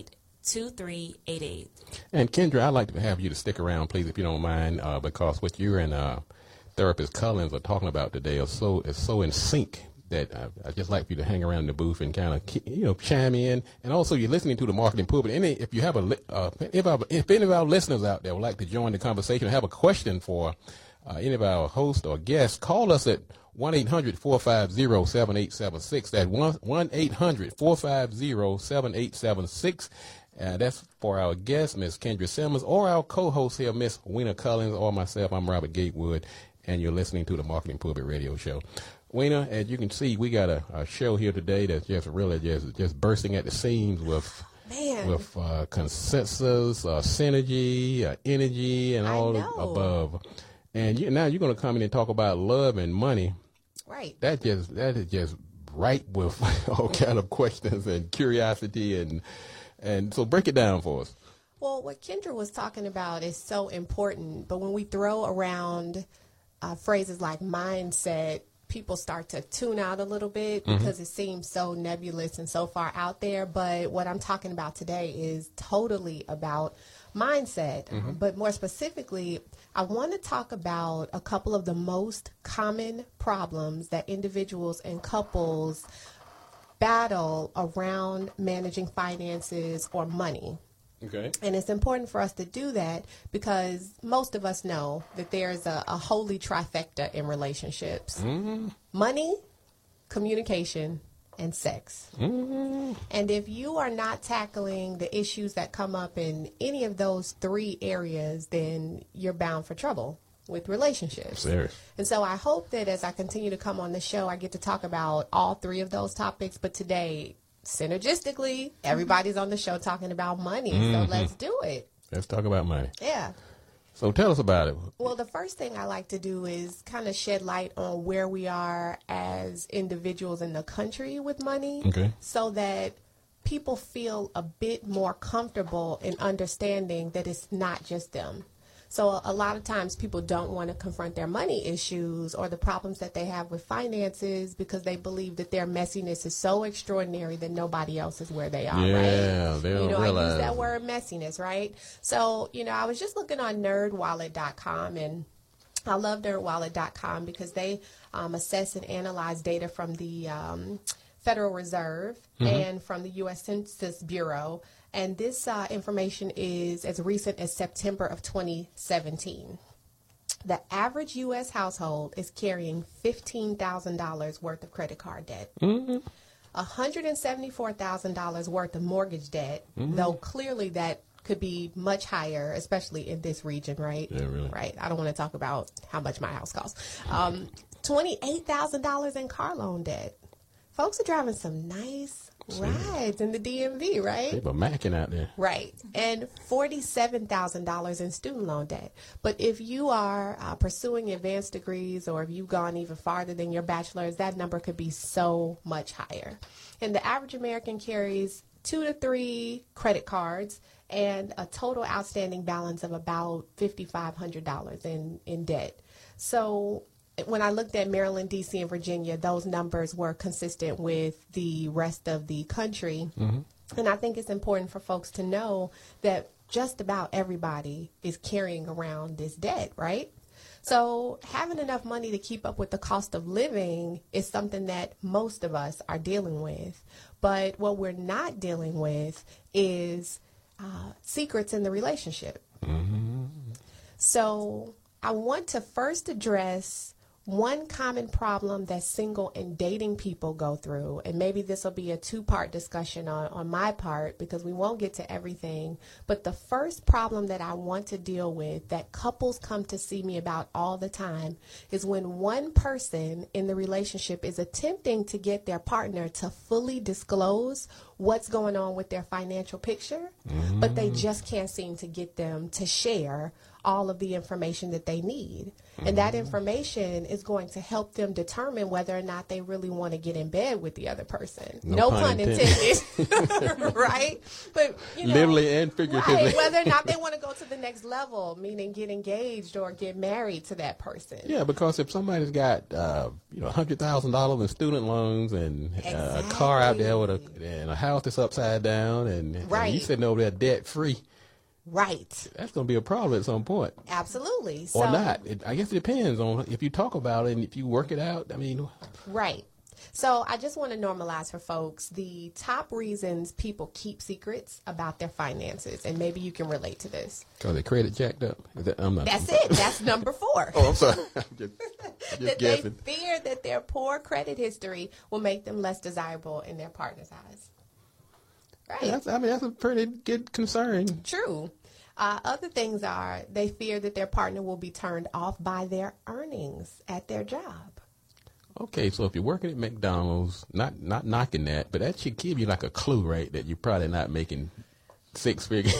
S5: two three eight eight.
S1: And Kendra, I'd like to have you to stick around, please, if you don't mind, uh, because what you and uh, therapist Collins are talking about today is so is so in sync that I, I'd just like for you to hang around the booth and kind of, you know, chime in. And also, you're listening to the Marketing Pulpit. Any, if you have a, uh, if, our, if any of our listeners out there would like to join the conversation or have a question for uh, any of our hosts or guests, call us at one eight hundred four five zero seven eight seven six. That's one eight hundred four five zero seven eight seven six. Uh, that's for our guest, Miss Kendra Simmons, or our co-host here, Miss Weena Collins, or myself. I'm Robert Gatewood, and you're listening to the Marketing Pulpit Radio Show. Weena, as you can see, we got a, a show here today that's just really just just bursting at the seams with
S2: Man.
S1: with uh, consensus, uh, synergy, uh, energy, and
S2: I
S1: all
S2: know.
S1: above. And you, now you're going to come in and talk about love and money.
S2: Right.
S1: That just that is just ripe with all kind of questions and curiosity, and and so break it down for us.
S2: Well, what Kendra was talking about is so important, but when we throw around uh, phrases like mindset, people start to tune out a little bit because mm-hmm. it seems so nebulous and so far out there. But what I'm talking about today is totally about mindset. Mm-hmm. But more specifically, I want to talk about a couple of the most common problems that individuals and couples battle around managing finances or money.
S1: Okay.
S2: And it's important for us to do that because most of us know that there's a, a holy trifecta in relationships. Mm-hmm. Money, communication, and sex. Mm-hmm. And if you are not tackling the issues that come up in any of those three areas, then you're bound for trouble with relationships.
S1: Serious.
S2: And so I hope that as I continue to come on the show, I get to talk about all three of those topics. But today, synergistically, everybody's on the show talking about money. Mm-hmm. So let's do it.
S1: Let's talk about money.
S2: Yeah.
S1: So tell us about it.
S2: Well, the first thing I like to do is kind of shed light on where we are as individuals in the country with money.
S1: Okay.
S2: So that people feel a bit more comfortable in understanding that it's not just them. So a lot of times people don't want to confront their money issues or the problems that they have with finances because they believe that their messiness is so extraordinary that nobody else is where they are,
S1: yeah,
S2: right?
S1: Yeah, they don't
S2: you know,
S1: realize.
S2: I use that word messiness, right? So, you know, I was just looking on nerd wallet dot com, and I love nerd wallet dot com because they um, assess and analyze data from the um, Federal Reserve mm-hmm. and from the U S Census Bureau. And this uh, information is as recent as September of twenty seventeen. The average U S household is carrying fifteen thousand dollars worth of credit card debt, mm-hmm. one hundred seventy-four thousand dollars worth of mortgage debt, mm-hmm. though clearly that could be much higher, especially in this region, right?
S1: Yeah, really.
S2: Right. I don't want to talk about how much my house costs. Um, twenty-eight thousand dollars in car loan debt. Folks are driving some nice rides in the D M V, right?
S1: People macking out there.
S2: Right. And forty-seven thousand dollars in student loan debt. But if you are uh, pursuing advanced degrees or if you've gone even farther than your bachelor's, that number could be so much higher. And the average American carries two to three credit cards and a total outstanding balance of about five thousand five hundred dollars in, in debt. So when I looked at Maryland, D C, and Virginia, those numbers were consistent with the rest of the country. Mm-hmm. And I think it's important for folks to know that just about everybody is carrying around this debt, right? So having enough money to keep up with the cost of living is something that most of us are dealing with. But what we're not dealing with is uh, secrets in the relationship. Mm-hmm. So I want to first address one common problem that single and dating people go through, and maybe this will be a two-part discussion on, on my part because we won't get to everything, but the first problem that I want to deal with that couples come to see me about all the time is when one person in the relationship is attempting to get their partner to fully disclose what's going on with their financial picture, mm-hmm. but they just can't seem to get them to share all of the information that they need. Mm-hmm. And that information is going to help them determine whether or not they really want to get in bed with the other person. No, no pun, pun intended. intended. Right? But, you know,
S1: literally and figuratively.
S2: Right, whether or not they want to go to the next level, meaning get engaged or get married to that person.
S1: Yeah, because if somebody's got, uh, you know, one hundred thousand dollars in student loans and exactly. uh, a car out there with a, and a house that's upside down and,
S2: right.
S1: and you sitting over there debt free.
S2: Right.
S1: That's going to be a problem at some point.
S2: Absolutely.
S1: Or
S2: so,
S1: not. It, I guess it depends on if you talk about it and if you work it out. I mean.
S2: Right. So I just want to normalize for folks the top reasons people keep secrets about their finances. And maybe you can relate to this.
S1: Because their credit jacked up. Is that, I'm not.
S2: That's it. That's number four.
S1: Oh, I'm sorry. I'm just, I'm just
S2: that
S1: guessing.
S2: They fear that their poor credit history will make them less desirable in their partner's eyes. Right.
S1: That's, I mean, that's a pretty good concern.
S2: True. Uh, other things are they fear that their partner will be turned off by their earnings at their job.
S1: Okay, so if you're working at McDonald's, not not knocking that, but that should give you like a clue, right, that you're probably not making six figures.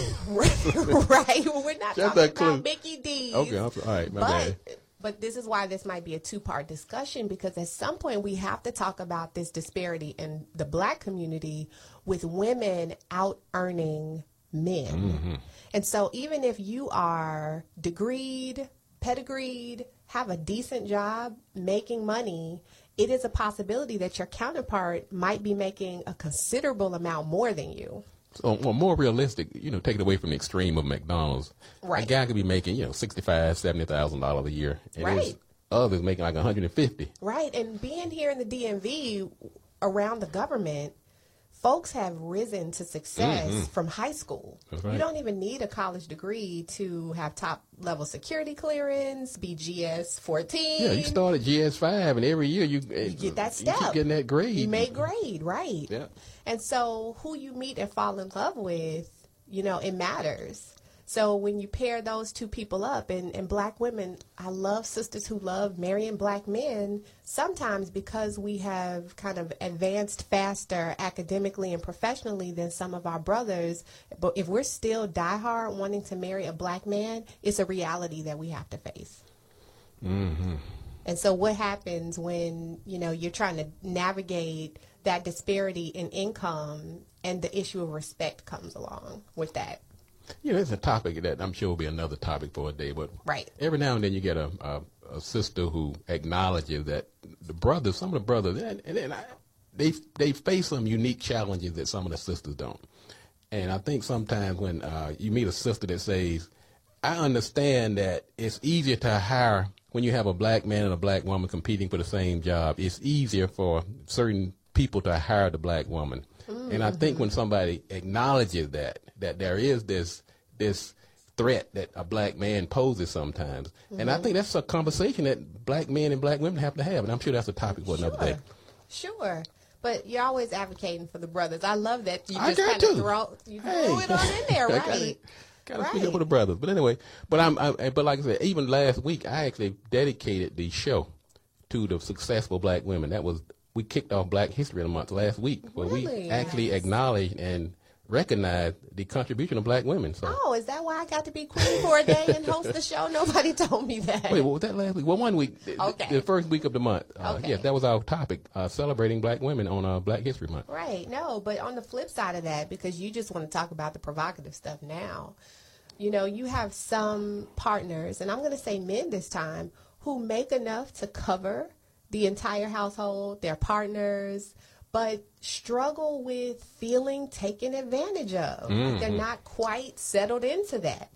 S2: Right. Well, we're not
S1: Just
S2: talking about Mickey D's.
S1: Okay, I'm, all right, my
S2: but,
S1: bad.
S2: But this is why this might be a two-part discussion, because at some point we have to talk about this disparity in the black community with women out-earning men. Mm-hmm. And so even if you are degreed, pedigreed, have a decent job, making money, it is a possibility that your counterpart might be making a considerable amount more than you.
S1: So, well, more realistic, you know, take it away from the extreme of McDonald's.
S2: Right.
S1: A guy could be making, you know, sixty-five thousand dollars, seventy thousand dollars a year. And
S2: right.
S1: there's others making like one hundred fifty.
S2: Right. And being here in the D M V around the government, folks have risen to success mm-hmm. from high school.
S1: That's right.
S2: You don't even need a college degree to have top level security clearance, be G S fourteen.
S1: Yeah, you start at G S five, and every year you,
S2: you get that step.
S1: You keep getting that grade.
S2: You make grade, right.
S1: Yeah.
S2: And so who you meet and fall in love with, you know, it matters. So when you pair those two people up, and, and black women, I love sisters who love marrying black men, sometimes because we have kind of advanced faster academically and professionally than some of our brothers. But if we're still diehard wanting to marry a black man, it's a reality that we have to face.
S1: Mm-hmm.
S2: And so what happens when, you know, you're trying to navigate that disparity in income and the issue of respect comes along with that?
S1: You know, it's a topic that I'm sure will be another topic for a day, but
S2: right.
S1: every now and then you get a, a, a sister who acknowledges that the brothers, some of the brothers, and, and, and I, they they face some unique challenges that some of the sisters don't. And I think sometimes when uh, you meet a sister that says, I understand that it's easier to hire when you have a black man and a black woman competing for the same job. It's easier for certain people to hire the black woman. Mm-hmm. And I think when somebody acknowledges that, that there is this this threat that a black man poses sometimes. Mm-hmm. And I think that's a conversation that black men and black women have to have. And I'm sure that's a topic for another
S2: sure.
S1: day.
S2: Sure. But you're always advocating for the brothers. I love that you
S1: I
S2: just kind
S1: to.
S2: of throw, you
S1: hey.
S2: threw it on in there, right?
S1: Got to
S2: right.
S1: speak up for the brothers. But anyway, but I'm, I, but like I said, even last week, I actually dedicated the show to the successful black women. That was, we kicked off Black History Month last week, where
S2: really?
S1: we actually
S2: nice.
S1: acknowledged and recognized the contribution of black women. So.
S2: Oh, is that why I got to be queen for a day and host the show? Nobody told me that.
S1: Wait, what was that last week? Well, one week,
S2: okay.
S1: the, the first week of the month. Uh,
S2: okay.
S1: Yes, that was our topic, uh, celebrating black women on uh, Black History Month.
S2: Right. No, but on the flip side of that, because you just want to talk about the provocative stuff now, you know, you have some partners, and I'm going to say men this time, who make enough to cover the entire household, their partners, but struggle with feeling taken advantage of.
S1: Mm-hmm.
S2: They're not quite settled into that.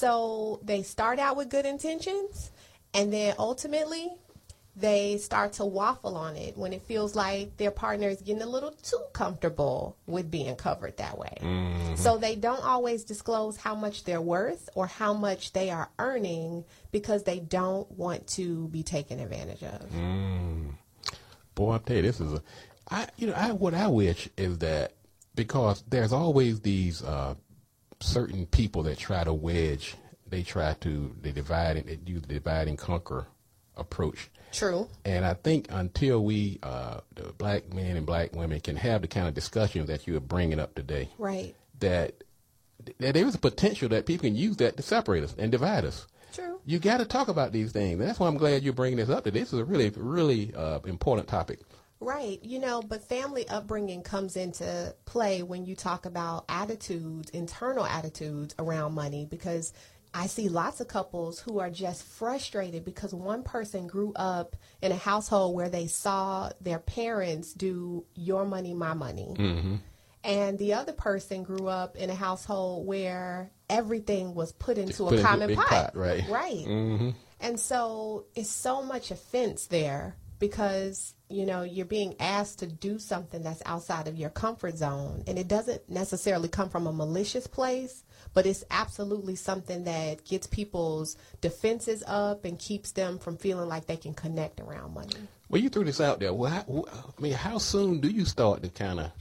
S2: So they start out with good intentions, and then ultimately they start to waffle on it when it feels like their partner is getting a little too comfortable with being covered that way. Mm-hmm. So they don't always disclose how much they're worth or how much they are earning because they don't want to be taken advantage of.
S1: Mm. Boy, I'll tell you, this is a, I, you know, I, what I wish is that, because there's always these uh, certain people that try to wedge, they try to, they divide and they use the divide and conquer approach.
S2: True.
S1: And I think until we, uh, the black men and black women, can have the kind of discussions that you are bringing up today,
S2: right,
S1: that there is a potential that people can use that to separate us and divide us.
S2: True.
S1: You got to talk about these things. And that's why I'm glad you're bringing this up. That this is a really, really uh, important topic.
S2: Right. You know, but family upbringing comes into play when you talk about attitudes, internal attitudes around money, because I see lots of couples who are just frustrated because one person grew up in a household where they saw their parents do your money, my money. Mm-hmm. And the other person grew up in a household where everything was put into
S1: put
S2: a common
S1: into a
S2: pot.
S1: pot. Right.
S2: Right.
S1: Mm-hmm.
S2: And so it's so much offense there because, you know, you're being asked to do something that's outside of your comfort zone. And it doesn't necessarily come from a malicious place, but it's absolutely something that gets people's defenses up and keeps them from feeling like they can connect around money.
S1: Well, you threw this out there. Well, how, I mean, how soon do you start to kind of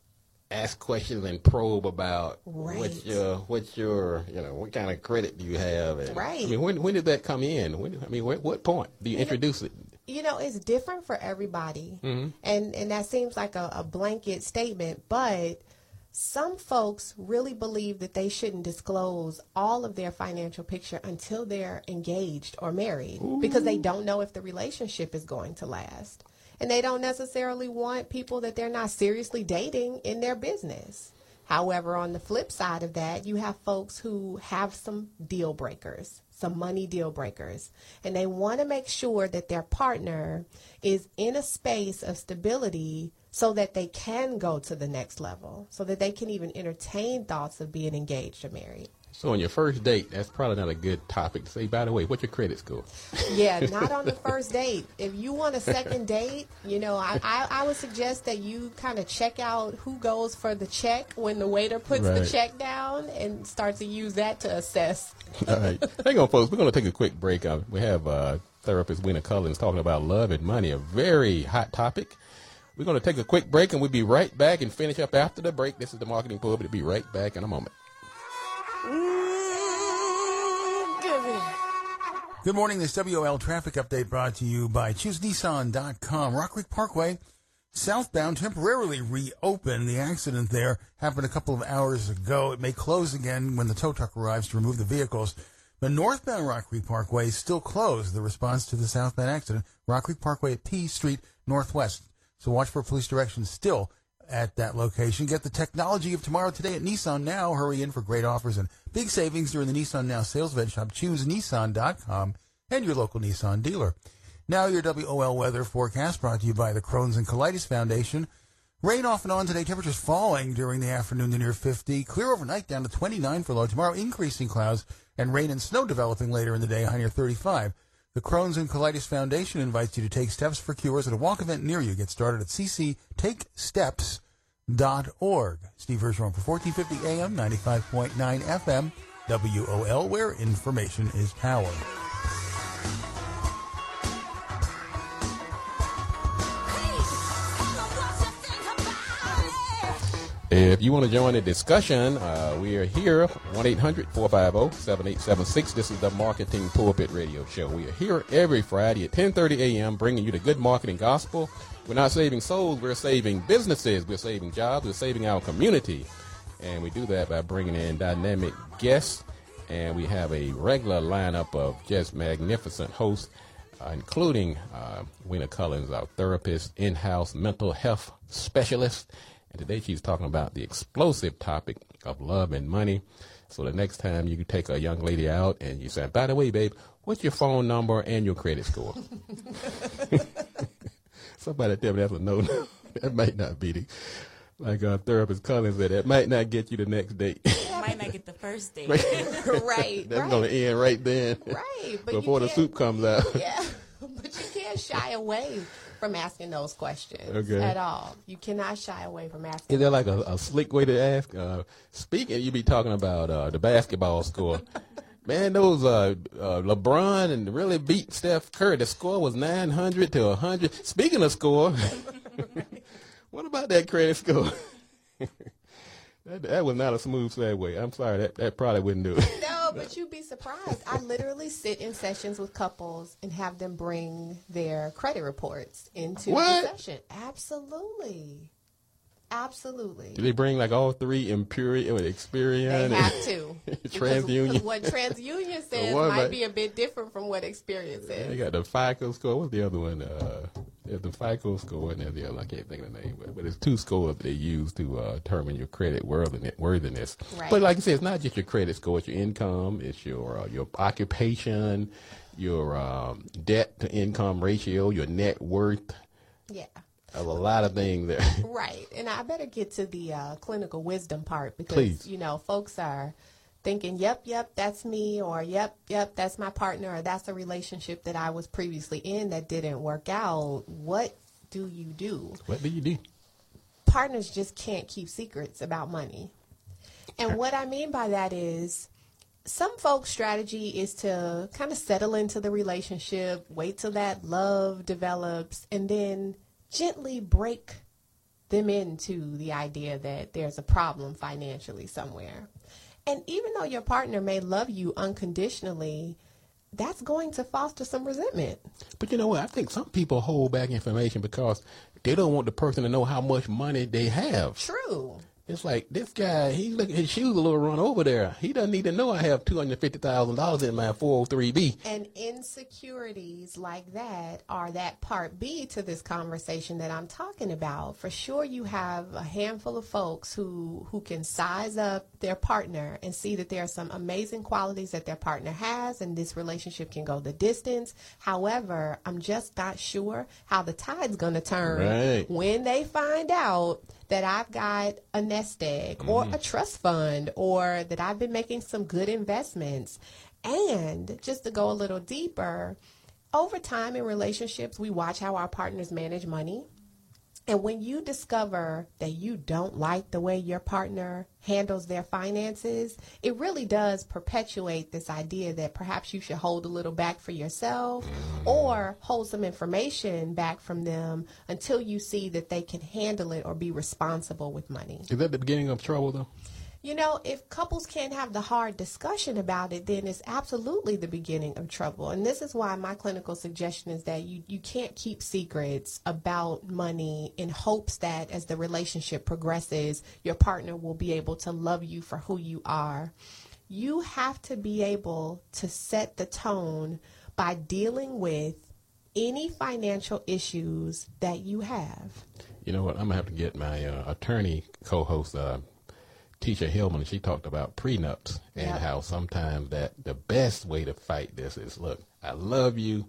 S1: ask questions and probe about
S2: Right.
S1: what's your, what's your, you know, what kind of credit do you have? And,
S2: Right.
S1: I mean, when when did that come in? When, I mean, what, what point do you introduce it?
S2: You know, it's different for everybody.
S1: Mm-hmm.
S2: And and that seems like a, a blanket statement, but some folks really believe that they shouldn't disclose all of their financial picture until they're engaged or married Ooh. Because they don't know if the relationship is going to last. And they don't necessarily want people that they're not seriously dating in their business. However, on the flip side of that, you have folks who have some deal breakers, some money deal breakers, and they want to make sure that their partner is in a space of stability so that they can go to the next level, so that they can even entertain thoughts of being engaged or married.
S1: So on your first date, that's probably not a good topic to say, by the way, what's your credit score?
S2: Yeah, not on the first date. If you want a second date, you know, I, I, I would suggest that you kind of check out who goes for the check when the waiter puts
S1: Right.
S2: the check down and start to use that to assess.
S1: All right. Hang on, folks. We're going to take a quick break. Uh, we have uh, therapist Wena Cullins talking about love and money, a very hot topic. We're going to take a quick break, and we'll be right back and finish up after the break. This is the Marketing Pulpit. We'll be right back in a moment.
S4: Good morning. This W O L traffic update brought to you by choose nissan dot com. Rock Creek Parkway, southbound, temporarily reopened. The accident there happened a couple of hours ago. It may close again when the tow truck arrives to remove the vehicles. But northbound Rock Creek Parkway is still closed. The response to the southbound accident, Rock Creek Parkway at P Street Northwest. So watch for police directions still at that location. Get the technology of tomorrow today at Nissan Now. Hurry in for great offers and big savings during the Nissan Now sales event. Shop choose nissan dot com and your local Nissan dealer. Now your W O L weather forecast brought to you by the Crohn's and Colitis Foundation. Rain off and on today. Temperatures falling during the afternoon to near fifty. Clear overnight down to twenty-nine for low. Tomorrow increasing clouds and rain and snow developing later in the day, high near thirty-five. The Crohn's and Colitis Foundation invites you to take steps for cures at a walk event near you. Get started at c c take steps dot org. Steve Hirschhorn for fourteen fifty A M, ninety-five point nine F M, W O L, where information is power.
S1: If you want to join the discussion, uh, we are here, one eight hundred four five zero seven eight seven six. This is the Marketing Pulpit Radio Show. We are here every Friday at ten thirty A M bringing you the good marketing gospel. We're not saving souls, we're saving businesses, we're saving jobs, we're saving our community. And we do that by bringing in dynamic guests. And we have a regular lineup of just magnificent hosts, uh, including uh, Wena Cullins, our therapist, in-house mental health specialist. And today she's talking about the explosive topic of love and money. So the next time you take a young lady out and you say, by the way, babe, what's your phone number and your credit score? Somebody tell me that's a no. That might not be the, like uh, therapist Collins said, that might not get you the next date.
S5: Might not get the first date.
S2: Right.
S1: That's
S2: right.
S1: going to end right then.
S2: Right. But
S1: Before
S2: you
S1: the soup comes out.
S2: Yeah. But you can't shy away from asking those questions
S1: Okay.
S2: at all. You cannot shy away from asking.
S1: Is there like a, a slick way to ask? Uh, speaking, you be talking about uh, the basketball score. Man, those uh, uh, LeBron and really beat Steph Curry. The score was nine hundred to one hundred. Speaking of score, what about that credit score? that, that was not a smooth segue. I'm sorry, that, that probably wouldn't do it.
S2: No, but you'd be surprised. I literally sit in sessions with couples and have them bring their credit reports into
S1: What?
S2: the session. Absolutely. Absolutely.
S1: Do they bring like all three Imperial, Experian?
S2: They have to.
S1: TransUnion.
S2: Because what TransUnion says
S1: one,
S2: might
S1: like,
S2: be a bit different from what Experian says.
S1: They got the FICO score. What's the other one? Uh, there's the FICO score and there's the other. I can't think of the name, but, but it's two scores that they use to uh, determine your credit worthiness. worthiness.
S2: Right.
S1: But like I said, it's not just your credit score. It's your income. It's your uh, your occupation, your um, debt to income ratio, your net worth.
S2: Yeah.
S1: There's a lot of things there.
S2: Right. And I better get to the uh, clinical wisdom part because,
S1: Please.
S2: you know, folks are thinking, yep, yep, that's me, or yep, yep, that's my partner, or that's a relationship that I was previously in that didn't work out. What do you do?
S1: What do you do?
S2: Partners just can't keep secrets about money. And what I mean by that is some folks' strategy is to kind of settle into the relationship, wait till that love develops, and then gently break them into the idea that there's a problem financially somewhere. And even though your partner may love you unconditionally, that's going to foster some resentment.
S1: But you know what? I think some people hold back information because they don't want the person to know how much money they have.
S2: True.
S1: It's like, this guy, he's looking, his shoes a little run over there. He doesn't need to know I have two hundred fifty thousand dollars in my four oh three B.
S2: And insecurities like that are that part B to this conversation that I'm talking about. For sure, you have a handful of folks who, who can size up their partner and see that there are some amazing qualities that their partner has, and this relationship can go the distance. However, I'm just not sure how the tide's going to turn
S1: Right.
S2: when they find out that I've got a nest egg or a trust fund, or that I've been making some good investments. And just to go a little deeper, over time in relationships, we watch how our partners manage money. And when you discover that you don't like the way your partner handles their finances, it really does perpetuate this idea that perhaps you should hold a little back for yourself or hold some information back from them until you see that they can handle it or be responsible with money.
S1: Is that the beginning of trouble, though?
S2: You know, if couples can't have the hard discussion about it, then it's absolutely the beginning of trouble. And this is why my clinical suggestion is that you, you can't keep secrets about money in hopes that as the relationship progresses, your partner will be able to love you for who you are. You have to be able to set the tone by dealing with any financial issues that you have.
S1: You know what? I'm going to have to get my uh, attorney co-host, uh, Tisha Hillman. She talked about prenups and
S2: Yep.
S1: how sometimes that the best way to fight this is, look, I love you,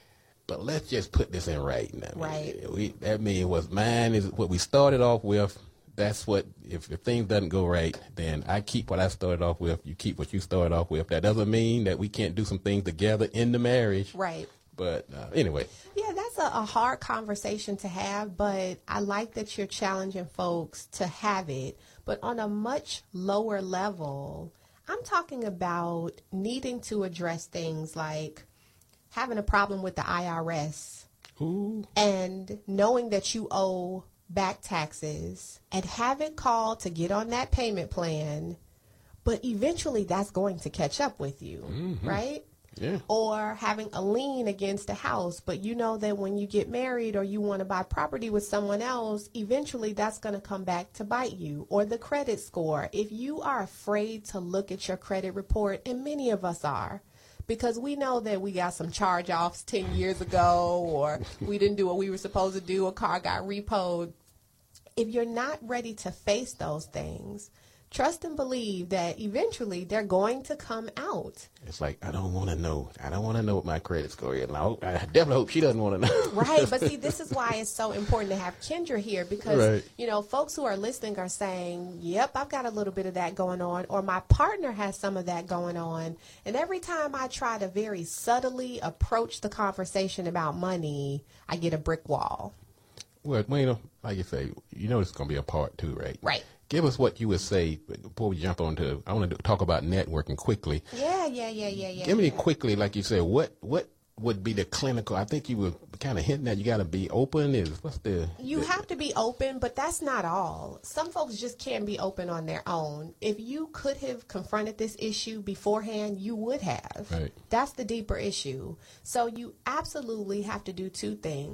S1: but let's just put this in writing. I mean,
S2: Right.
S1: We, that means what's mine is what we started off with. That's what, if, if things doesn't go right, then I keep what I started off with. You keep what you started off with. That doesn't mean that we can't do some things together in the marriage.
S2: Right.
S1: But uh, anyway.
S2: Yeah, that's a, a hard conversation to have, but I like that you're challenging folks to have it. But on a much lower level, I'm talking about needing to address things like having a problem with the I R S
S1: Ooh.
S2: and knowing that you owe back taxes and haven't called to get on that payment plan, but eventually that's going to catch up with you,
S1: Mm-hmm.
S2: right?
S1: Yeah.
S2: Or having a lien against a house, but you know that when you get married or you want to buy property with someone else, eventually that's going to come back to bite you. Or the credit score. If you are afraid to look at your credit report, and many of us are, because we know that we got some charge-offs ten years ago, or we didn't do what we were supposed to do, a car got repoed. If you're not ready to face those things, trust and believe that eventually they're going to come out.
S1: It's like, I don't want to know. I don't want to know what my credit score is. And I, hope, I definitely hope she doesn't want to know.
S2: Right. But see, this is why it's so important to have Kendra here because,
S1: Right.
S2: you know, folks who are listening are saying, yep, I've got a little bit of that going on, or my partner has some of that going on. And every time I try to very subtly approach the conversation about money, I get a brick wall.
S1: Well, well, you know, like you say, you know it's going to be a part two, right?
S2: Right.
S1: Give us what you would say before we jump on to, I want to talk about networking quickly.
S2: Yeah, yeah, yeah, yeah, yeah.
S1: Give me
S2: yeah.
S1: quickly, like you said, what what would be the clinical, I think you were kind of hinting that you got to be open. Is what's the...
S2: You
S1: the,
S2: have to be open, but that's not all. Some folks just can't be open on their own. If you could have confronted this issue beforehand, you would have.
S1: Right.
S2: That's the deeper issue. So you absolutely have to do two things.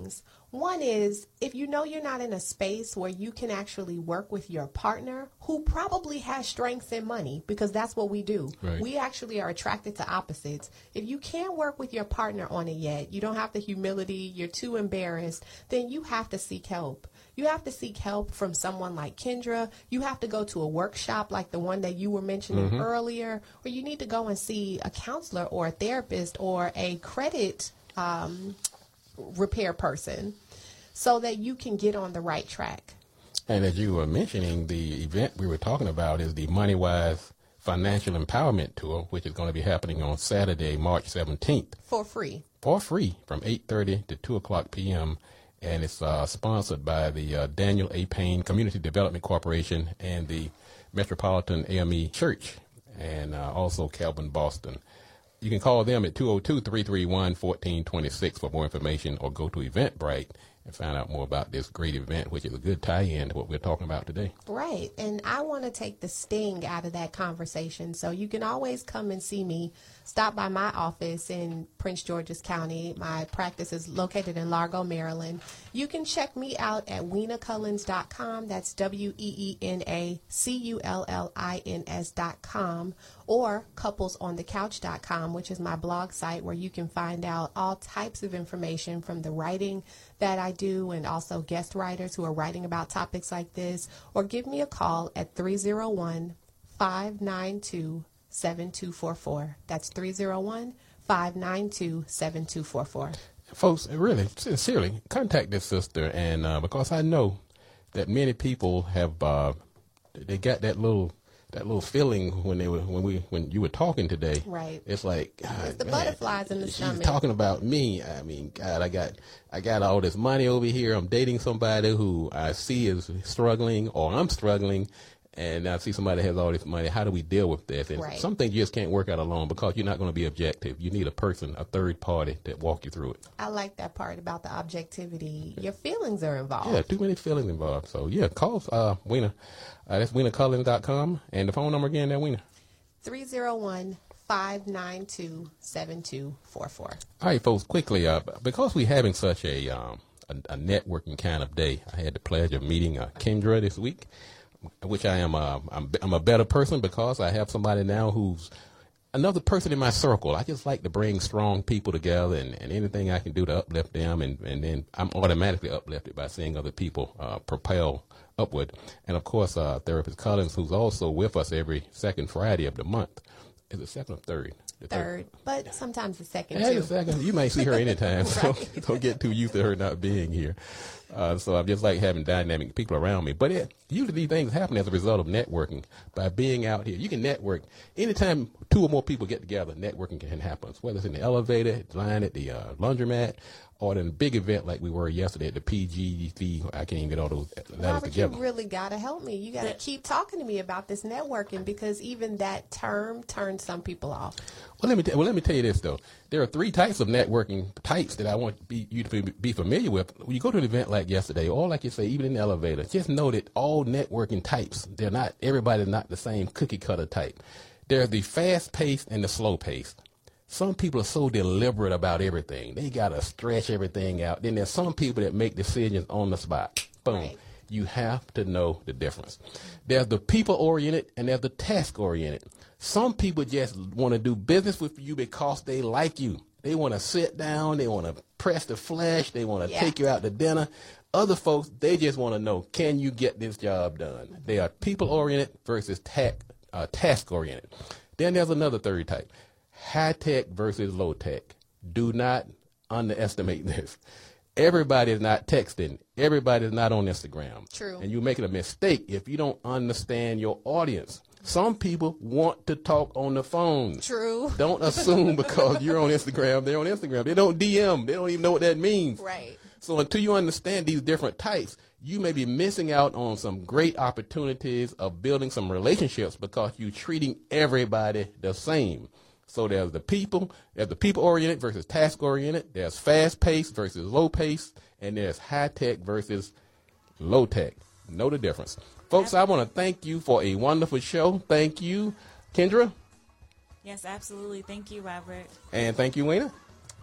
S2: One is, if you know you're not in a space where you can actually work with your partner who probably has strengths in money, because that's what we do.
S1: Right.
S2: We actually are attracted to opposites. If you can't work with your partner on it yet, you don't have the humility, you're too embarrassed, then you have to seek help. You have to seek help from someone like Kendra. You have to go to a workshop like the one that you were mentioning mm-hmm. earlier, or you need to go and see a counselor or a therapist or a credit um repair person so that you can get on the right track.
S1: And as you were mentioning, the event we were talking about is the MoneyWise Financial Empowerment Tour, which is going to be happening on Saturday, March seventeenth.
S2: For free.
S1: For free from eight thirty to two o'clock p.m. And it's uh, sponsored by the uh, Daniel A. Payne Community Development Corporation and the Metropolitan A M E Church, and uh, also Calvin Boston. You can call them at two oh two, three three one, one four two six for more information, or go to Eventbrite and find out more about this great event, which is a good tie-in to what we're talking about today.
S2: Right. And I want to take the sting out of that conversation. So you can always come and see me. Stop by my office in Prince George's County. My practice is located in Largo, Maryland. You can check me out at weena cullins dot com. That's W E E N A C U L L I N S dot com, or couples on the couch dot com, which is my blog site where you can find out all types of information from the writing that I do, and also guest writers who are writing about topics like this. Or give me a call at three oh one, five nine two, seven two four four. That's three oh one, five nine two, seven two four four.
S1: Folks, really, sincerely, contact this sister, and uh, because I know that many people have, uh, they got that little that little feeling when they were when we when you were talking today.
S2: Right.
S1: It's like, God,
S2: it's the
S1: man,
S2: butterflies in the
S1: she's
S2: stomach.
S1: talking about me. I mean, God, I got I got all this money over here. I'm dating somebody who I see is struggling, or I'm struggling. And I see somebody that has all this money. How do we deal with this? And
S2: right.
S1: some things you just can't work out alone, because you're not going to be objective. You need a person, a third party, that walk you through it.
S2: I like that part about the objectivity. Your feelings are involved.
S1: Yeah, too many feelings involved. So, yeah, call uh, Weena. Uh, that's weena cullins dot com. And the phone number again, that Weena?
S2: three oh one, five nine two, seven two four four.
S1: All right, folks, quickly, uh, because we're having such a, um, a, a networking kind of day, I had the pleasure of meeting uh, Kendra this week, which I am uh, I'm, I'm a better person because I have somebody now who's another person in my circle. I just like to bring strong people together, and, and anything I can do to uplift them, and, and then I'm automatically uplifted by seeing other people uh, propel upward. And, of course, uh, Therapist Collins, who's also with us every second Friday of the month. Is it second or third? The
S2: third, third, but sometimes the second,
S1: yeah,
S2: too.
S1: The second. You may see her anytime, so
S2: Right.
S1: don't get too used to her not being here. Uh, so I just like having dynamic people around me. But it, usually these things happen as a result of networking. By being out here, you can network. Anytime two or more people get together, networking can happen. Whether it's in the elevator, line at the uh, laundromat, or in a big event like we were yesterday at the P G C. I can't even get all those letters
S2: Robert,
S1: together.
S2: you really got to help me. You got to keep talking to me about this networking, because even that term turns some people off.
S1: Well, let me t- well let me tell you this though. There are three types of networking types that I want be, you to be familiar with. When you go to an event like yesterday, or like you say, even in the elevator, just know that all networking types, they're not everybody's not the same cookie cutter type. There's the fast paced and the slow paced. Some people are so deliberate about everything. They got to stretch everything out. Then there's some people that make decisions on the spot. Boom.
S2: Right.
S1: You have to know the difference. There's the people-oriented and there's the task-oriented. Some people just want to do business with you because they like you. They want to sit down. They want to press the flesh. They want to
S2: Yeah.
S1: take you out to dinner. Other folks, they just want to know, can you get this job done? They are people-oriented versus ta- uh, task-oriented. Then there's another third type. High-tech versus low-tech. Do not underestimate this. Everybody is not texting. Everybody is not on Instagram.
S2: True.
S1: And you're making a mistake if you don't understand your audience. Some people want to talk on the phone.
S2: True.
S1: Don't assume because you're on Instagram, they're on Instagram. They don't D M. They don't even know what that means.
S2: Right.
S1: So until you understand these different types, you may be missing out on some great opportunities of building some relationships because you're treating everybody the same. So there's the people, there's the people-oriented versus task-oriented. There's fast-paced versus low-paced. And there's high-tech versus low-tech. Know the difference. Folks, I want to thank you for a wonderful show. Thank you, Kendra.
S5: Yes, absolutely. Thank you, Robert.
S1: And thank you, Weena.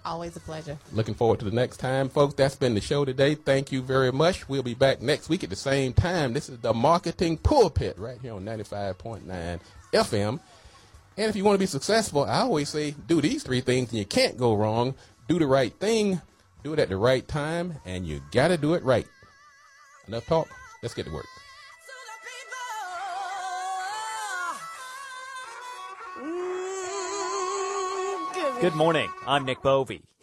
S2: Always a pleasure.
S1: Looking forward to the next time, folks. That's been the show today. Thank you very much. We'll be back next week at the same time. This is the Marketing Pulpit right here on ninety-five point nine F M. And if you want to be successful, I always say do these three things and you can't go wrong. Do the right thing, do it at the right time, and you got to do it right. Enough talk. Let's get to work.
S7: Good morning. I'm Nick Bovey.